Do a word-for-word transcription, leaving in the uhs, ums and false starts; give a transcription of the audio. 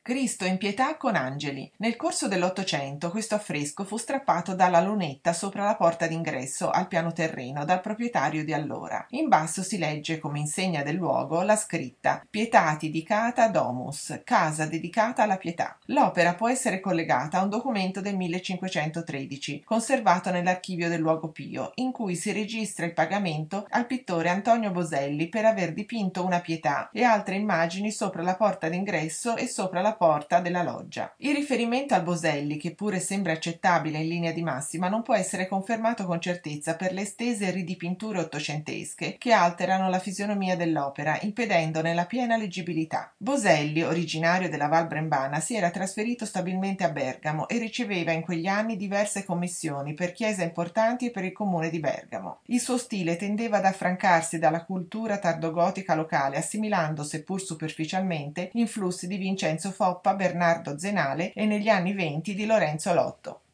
Cristo in Pietà con angeli. Nel corso dell'Ottocento questo affresco fu strappato dalla lunetta sopra la porta d'ingresso al piano terreno dal proprietario di allora. In basso si legge, come insegna del luogo, la scritta Pietati dicata domus, casa dedicata alla pietà. L'opera può essere collegata a un documento del millecinquecentotredici, conservato nell'archivio del Luogo Pio, in cui si registra il pagamento al pittore Antonio Boselli per aver dipinto una pietà e altre immagini sopra la porta d'ingresso e sopra la porta della loggia. Il riferimento al Boselli, che pure sembra accettabile in linea di massima, non può essere confermato con certezza per le estese ridipinture ottocentesche che alterano la fisionomia dell'opera, impedendone la piena leggibilità. Boselli, originario della Val Brembana, si era trasferito stabilmente a Bergamo e riceveva in quegli anni diverse commissioni per chiese importanti e per il comune di Bergamo. Il suo stile tendeva ad affrancarsi dalla cultura tardogotica locale, assimilando, seppur superficialmente, influssi di Vincenzo Foppa, Bernardo Zenale e negli anni venti di Lorenzo Lotto.